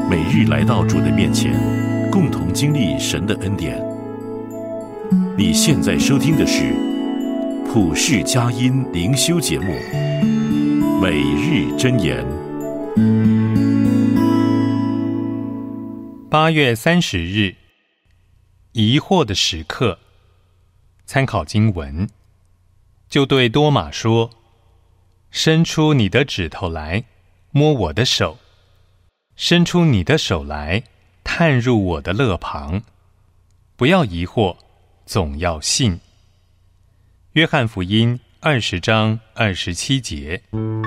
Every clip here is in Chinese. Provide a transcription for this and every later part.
每日来到主的面前，共同经历神的恩典。你现在收听的是普世佳音灵修节目《每日箴言》。 8月30日，疑惑的时刻。参考经文，就对多马说：伸出你的指头来，摸我的手；伸出你的手来，探入我的肋旁。不要疑惑，总要信。约翰福音20章27节。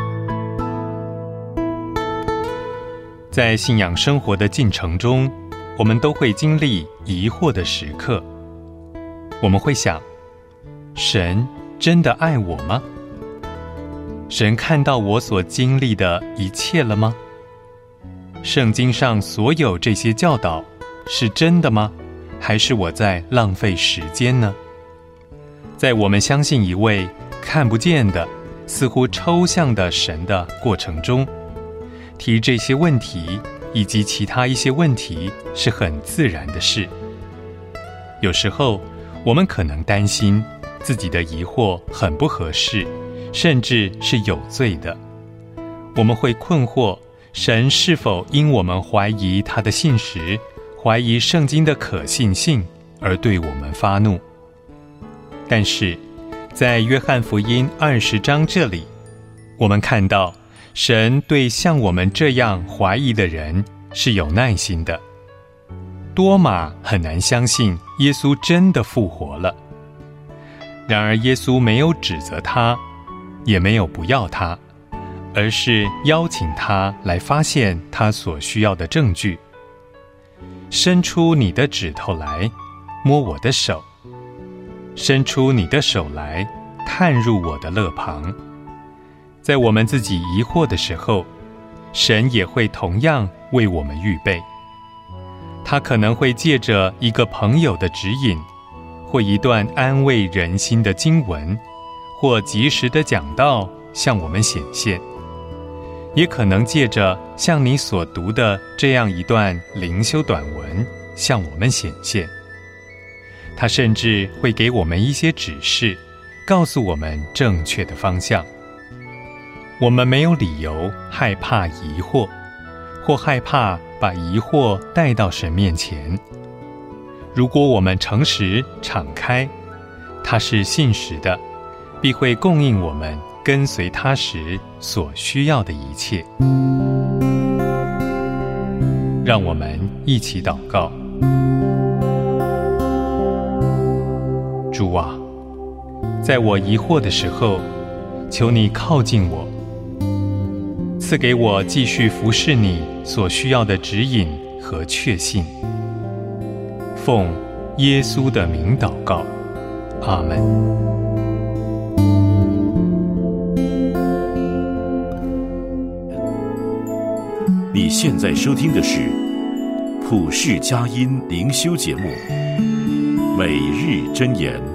在信仰生活的进程中，我们都会经历疑惑的时刻。我们会想，神真的爱我吗？神看到我所经历的一切了吗？圣经上所有这些教导是真的吗？还是我在浪费时间呢？在我们相信一位看不见的、似乎抽象的神的过程中，提这些问题以及其他一些问题是很自然的事。有时候我们可能担心自己的疑惑很不合适，甚至是有罪的。我们会困惑神是否因我们怀疑他的信实，怀疑圣经的可信性而对我们发怒。但是在约翰福音20章这里，我们看到神对像我们这样怀疑的人是有耐心的。多马很难相信耶稣真的复活了，然而耶稣没有指责他，也没有不要他，而是邀请他来发现他所需要的证据。伸出你的指头来，摸我的手；伸出你的手来，探入我的肋旁。在我们自己疑惑的时候，神也会同样为我们预备。他可能会借着一个朋友的指引，或一段安慰人心的经文，或及时的讲道向我们显现，也可能借着像你所读的这样一段灵修短文向我们显现。他甚至会给我们一些指示，告诉我们正确的方向。我们没有理由害怕疑惑，或害怕把疑惑带到神面前。如果我们诚实敞开，他是信实的，必会供应我们跟随他时所需要的一切。让我们一起祷告。主啊，在我疑惑的时候，求你靠近我，赐给我继续服侍你所需要的指引和确信。奉耶稣的名祷告，阿们。 你现在收听的是普世佳音灵修节目《每日箴言》。